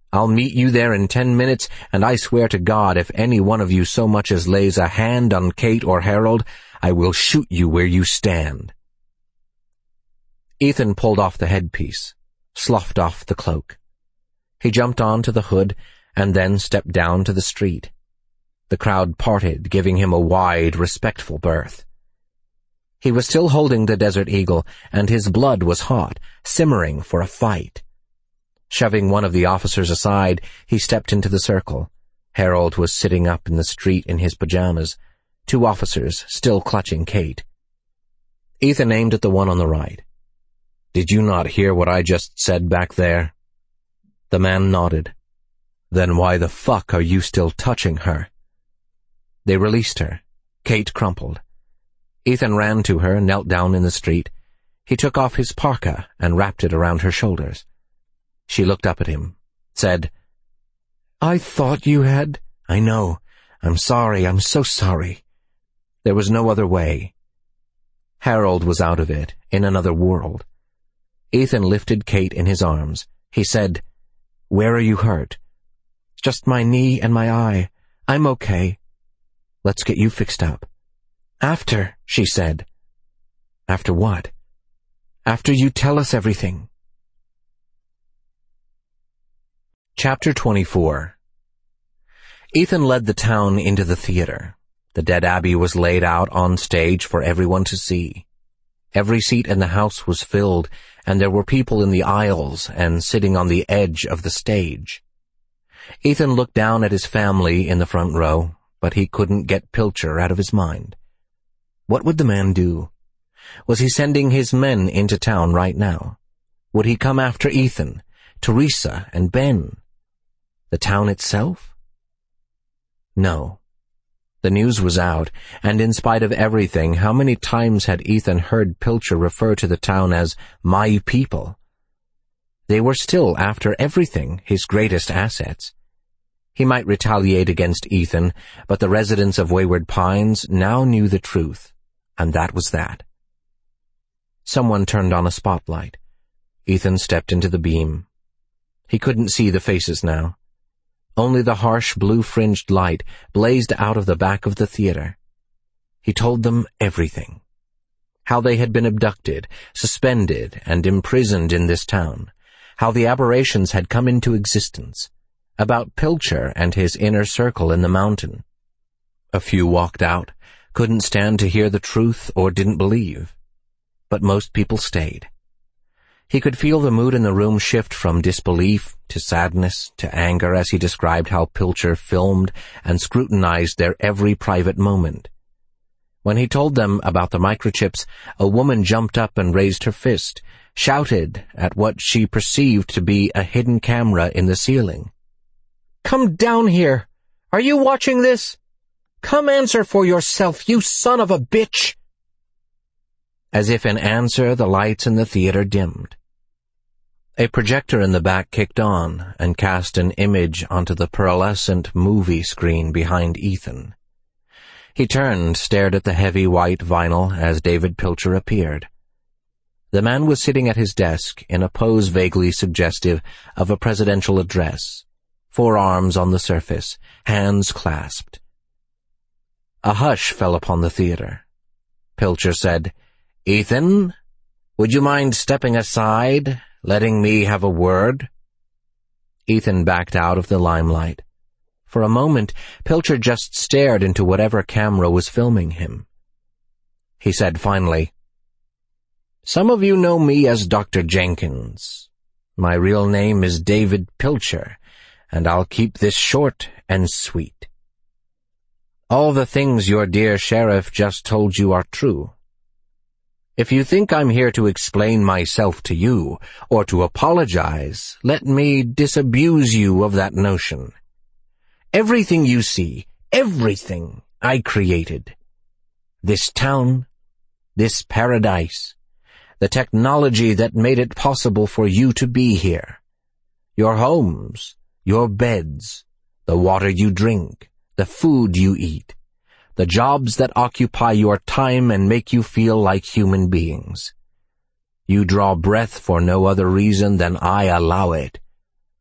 Speaker 1: I'll meet you there in 10 minutes, and I swear to God, if any one of you so much as lays a hand on Kate or Harold, I will shoot you where you stand." Ethan pulled off the headpiece, sloughed off the cloak. He jumped onto the hood and then stepped down to the street. The crowd parted, giving him a wide, respectful berth. He was still holding the Desert Eagle, and his blood was hot, simmering for a fight. Shoving one of the officers aside, he stepped into the circle. Harold was sitting up in the street in his pajamas, 2 officers still clutching Kate. Ethan aimed at the one on the right. "Did you not hear what I just said back there?" The man nodded. "Then why the fuck are you still touching her?" They released her. Kate crumpled. Ethan ran to her, knelt down in the street. He took off his parka and wrapped it around her shoulders. She looked up at him, said, "I thought you had—" "I know. I'm sorry. I'm so sorry." There was no other way. Harold was out of it, in another world. Ethan lifted Kate in his arms. He said, "Where are you hurt?" "Just my knee and my eye. I'm okay." "Let's get you fixed up." "After," she said. "After what?" "After you tell us everything." Chapter 24. Ethan led the town into the theater. The dead Abbey was laid out on stage for everyone to see. Every seat in the house was filled, and there were people in the aisles and sitting on the edge of the stage. Ethan looked down at his family in the front row, but he couldn't get Pilcher out of his mind. What would the man do? Was he sending his men into town right now? Would he come after Ethan, Teresa, and Ben? The town itself? No. The news was out, and in spite of everything, how many times had Ethan heard Pilcher refer to the town as "my people"? They were still, after everything, his greatest assets. He might retaliate against Ethan, but the residents of Wayward Pines now knew the truth, and that was that. Someone turned on a spotlight. Ethan stepped into the beam. He couldn't see the faces now. Only the harsh blue-fringed light blazed out of the back of the theater. He told them everything. How they had been abducted, suspended, and imprisoned in this town. How the aberrations had come into existence. About Pilcher and his inner circle in the mountain. A few walked out, couldn't stand to hear the truth or didn't believe. But most people stayed. He could feel the mood in the room shift from disbelief to sadness to anger as he described how Pilcher filmed and scrutinized their every private moment. When he told them about the microchips, a woman jumped up and raised her fist, shouted at what she perceived to be a hidden camera in the ceiling. "Come down here! Are you watching this? Come answer for yourself, you son of a bitch!" As if in answer, the lights in the theater dimmed. A projector in the back kicked on and cast an image onto the pearlescent movie screen behind Ethan. He turned, stared at the heavy white vinyl as David Pilcher appeared. The man was sitting at his desk in a pose vaguely suggestive of a presidential address, forearms on the surface, hands clasped. A hush fell upon the theater. Pilcher said, "Ethan, would you mind stepping aside, letting me have a word?" Ethan backed out of the limelight. For a moment, Pilcher just stared into whatever camera was filming him. He said finally, "Some of you know me as Dr. Jenkins. My real name is David Pilcher, and I'll keep this short and sweet. All the things your dear sheriff just told you are true. If you think I'm here to explain myself to you, or to apologize, let me disabuse you of that notion. Everything you see, everything I created. This town, this paradise, the technology that made it possible for you to be here. Your homes, your beds, the water you drink, the food you eat, the jobs that occupy your time and make you feel like human beings. You draw breath for no other reason than I allow it.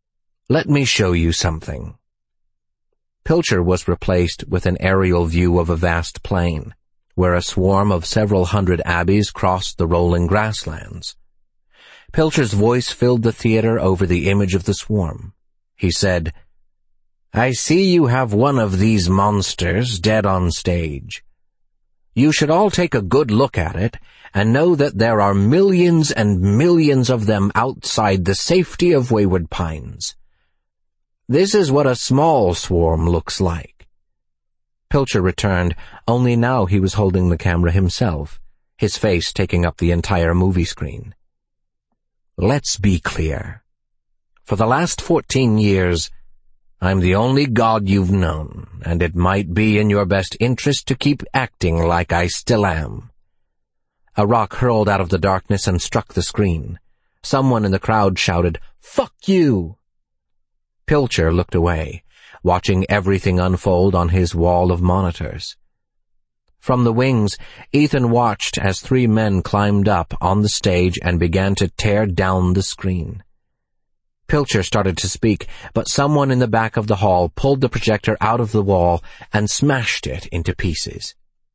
Speaker 1: Let me show you something." Pilcher was replaced with an aerial view of a vast plain, where a swarm of several hundred abbeys crossed the rolling grasslands. Pilcher's voice filled the theater over the image of the swarm. He said, "I see you have one of these monsters dead on stage. You should all take a good look at it and know that there are millions and millions of them outside the safety of Wayward Pines. This is what a small swarm looks like." Pilcher returned, only now he was holding the camera himself, his face taking up the entire movie screen. "Let's be clear. For the last 14 years, I'm the only god you've known, and it might be in your best interest to keep acting like I still am." A rock hurled out of the darkness and struck the screen. Someone in the crowd shouted, "Fuck you!" Pilcher looked away, watching everything unfold on his wall of monitors. From the wings, Ethan watched as 3 men climbed up on the stage and began to tear down the screen. Pilcher started to speak, but someone in the back of the hall pulled the projector out of the wall and smashed it into pieces.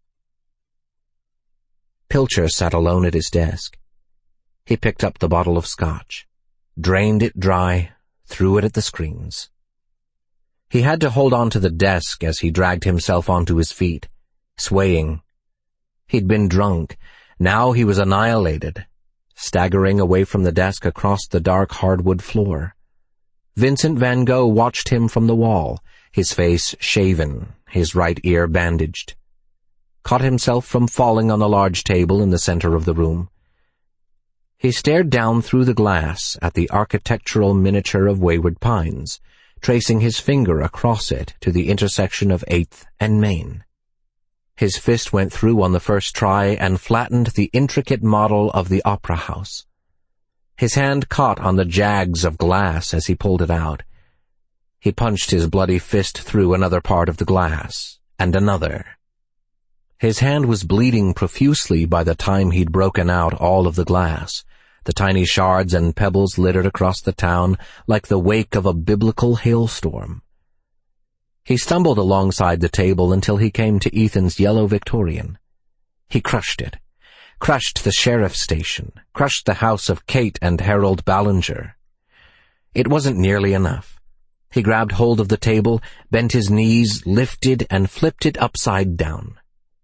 Speaker 1: Pilcher sat alone at his desk. He picked up the bottle of scotch, drained it dry, threw it at the screens. He had to hold on to the desk as he dragged himself onto his feet, swaying. He'd been drunk. Now he was annihilated, staggering away from the desk across the dark hardwood floor. Vincent van Gogh watched him from the wall, his face shaven, his right ear bandaged. Caught himself from falling on the large table in the center of the room. He stared down through the glass at the architectural miniature of Wayward Pines, tracing his finger across it to the intersection of 8th and Main. His fist went through on the first try and flattened the intricate model of the opera house. His hand caught on the jags of glass as he pulled it out. He punched his bloody fist through another part of the glass, and another. His hand was bleeding profusely by the time he'd broken out all of the glass. The tiny shards and pebbles littered across the town like the wake of a biblical hailstorm. He stumbled alongside the table until he came to Ethan's yellow Victorian. He crushed it, crushed the sheriff's station, crushed the house of Kate and Harold Ballinger. It wasn't nearly enough. He grabbed hold of the table, bent his knees, lifted, and flipped it upside down.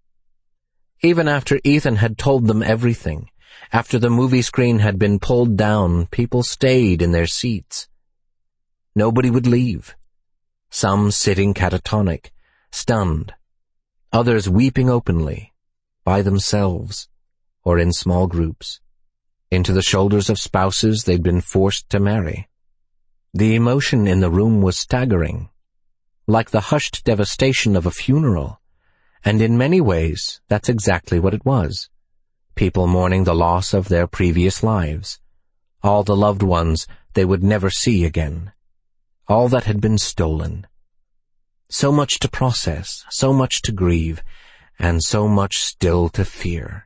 Speaker 1: Even after Ethan had told them everything, after the movie screen had been pulled down, people stayed in their seats. Nobody would leave. Some sitting catatonic, stunned. Others weeping openly, by themselves, or in small groups, into the shoulders of spouses they'd been forced to marry. The emotion in the room was staggering, like the hushed devastation of a funeral, and in many ways that's exactly what it was. People mourning the loss of their previous lives, all the loved ones they would never see again, all that had been stolen. So much to process, so much to grieve, and so much still to fear.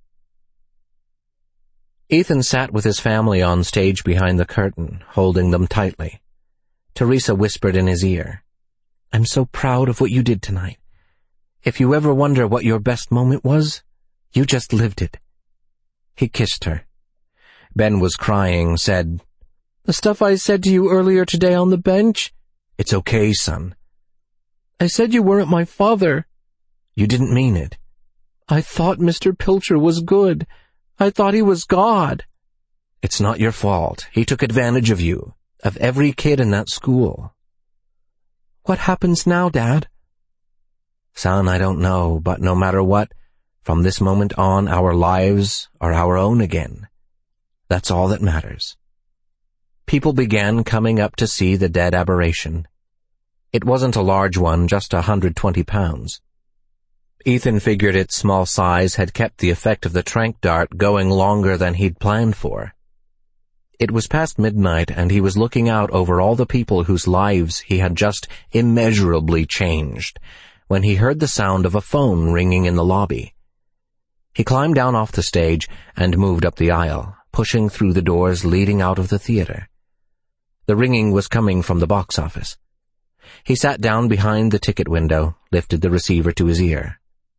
Speaker 1: Ethan sat with his family on stage behind the curtain, holding them tightly. Teresa whispered in his ear, "I'm so proud of what you did tonight. If you ever wonder what your best moment was, you just lived it." He kissed her. Ben was crying, said, "The stuff I said to you earlier today on the bench?" "It's okay, son." "I said you weren't my father." "You didn't mean it." "I thought Mr. Pilcher was good. I thought he was God." "It's not your fault. He took advantage of you, of every kid in that school." "What happens now, Dad?" "Son, I don't know, but no matter what, from this moment on, our lives are our own again. That's all that matters." People began coming up to see the dead aberration. It wasn't a large one, just 120 pounds. Ethan figured its small size had kept the effect of the tranq dart going longer than he'd planned for. It was past midnight, and he was looking out over all the people whose lives he had just immeasurably changed, when he heard the sound of a phone ringing in the lobby. He climbed down off the stage and moved up the aisle, pushing through the doors leading out of the theater. The ringing was coming from the box office. He sat down behind the ticket window, lifted the receiver to his ear.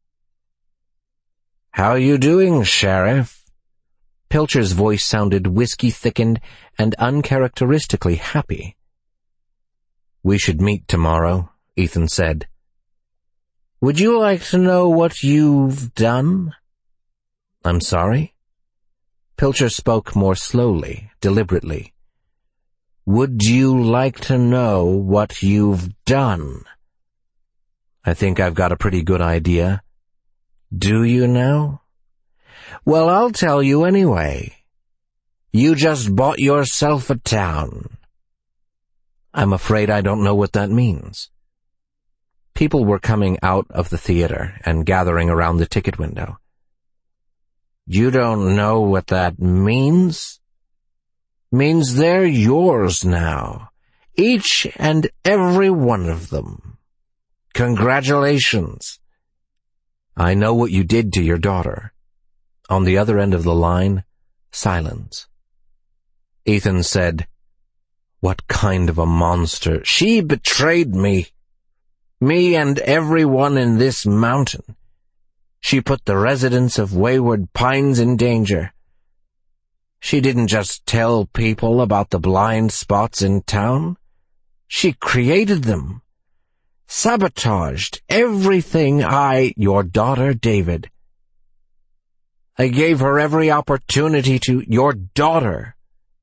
Speaker 1: "How you doing, Sheriff?" Pilcher's voice sounded whiskey-thickened and uncharacteristically happy. "We should meet tomorrow," Ethan said. "Would you like to know what you've done?" "I'm sorry?" Pilcher spoke more slowly, deliberately. "Would you like to know what you've done?" "I think I've got a pretty good idea." "Do you now?" "Well, I'll tell you anyway. You just bought yourself a town." "I'm afraid I don't know what that means." People were coming out of the theater and gathering around the ticket window. "You don't know what that means?" "Means they're yours now, each and every one of them. Congratulations." "I know what you did to your daughter." On the other end of the line, silence. Ethan said, "What kind of a monster?" "She betrayed me. Me and everyone in this mountain. She put the residents of Wayward Pines in danger. She didn't just tell people about the blind spots in town. She created them. Sabotaged everything your daughter, David. I gave her every opportunity to your daughter.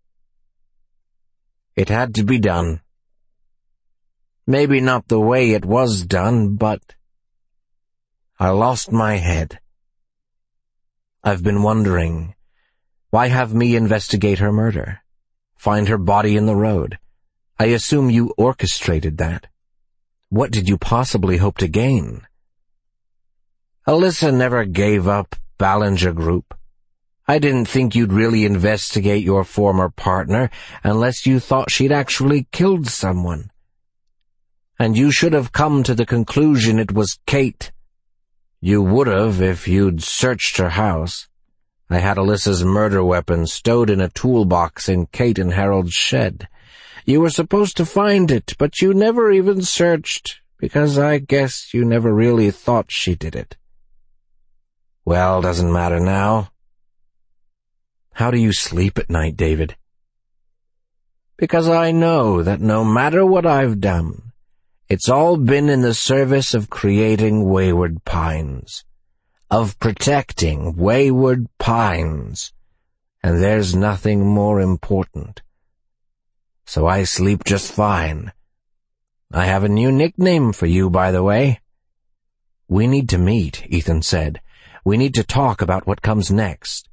Speaker 1: It had to be done. Maybe not the way it was done, but I lost my head. I've been wondering, why have me investigate her murder? Find her body in the road? I assume you orchestrated that. What did you possibly hope to gain? Alyssa never gave up Ballinger Group. I didn't think you'd really investigate your former partner unless you thought she'd actually killed someone. And you should have come to the conclusion it was Kate. You would have if you'd searched her house. I had Alyssa's murder weapon stowed in a toolbox in Kate and Harold's shed. You were supposed to find it, but you never even searched, because I guess you never really thought she did it. Well, doesn't matter now. How do you sleep at night, David? Because I know that no matter what I've done, it's all been in the service of creating Wayward Pines, of protecting Wayward Pines, and there's nothing more important. So I sleep just fine. I have a new nickname for you, by the way. We need to meet, Ethan said. We need to talk about what comes next.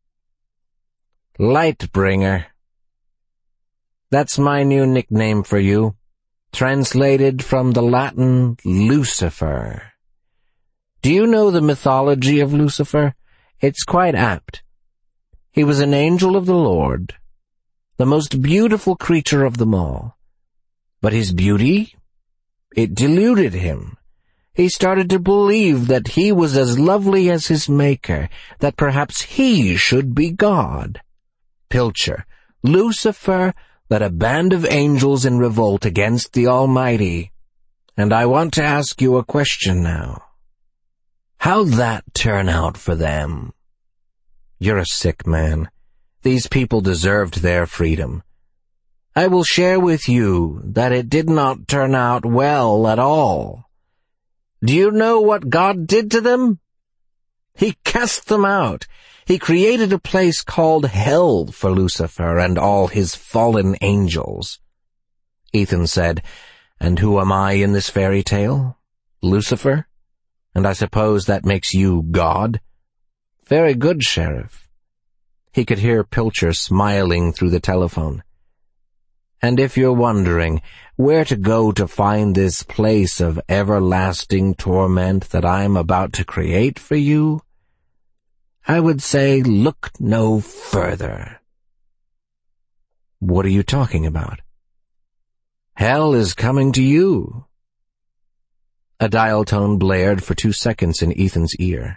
Speaker 1: Lightbringer. That's my new nickname for you, translated from the Latin Lucifer. Do you know the mythology of Lucifer? It's quite apt. He was an angel of the Lord, the most beautiful creature of them all. But his beauty, it deluded him. He started to believe that he was as lovely as his Maker, that perhaps he should be God. Pilcher, Lucifer led a band of angels in revolt against the Almighty. And I want to ask you a question now. How'd that turn out for them? You're a sick man. These people deserved their freedom. I will share with you that it did not turn out well at all. Do you know what God did to them? He cast them out. He created a place called Hell for Lucifer and all his fallen angels. Ethan said, And who am I in this fairy tale? Lucifer? And I suppose that makes you God? Very good, Sheriff. He could hear Pilcher smiling through the telephone. And if you're wondering where to go to find this place of everlasting torment that I'm about to create for you, I would say look no further. What are you talking about? Hell is coming to you. A dial tone blared for 2 seconds in Ethan's ear.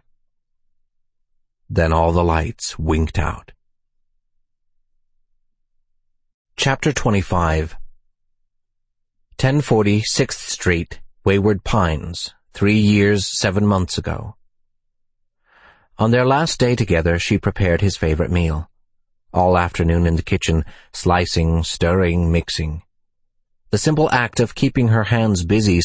Speaker 1: Then all the lights winked out. Chapter 25. 1040 6th Street, Wayward Pines, 3 years 7 months ago. On their last day together, she prepared his favorite meal. All afternoon in the kitchen, slicing, stirring, mixing. The simple act of keeping her hands busy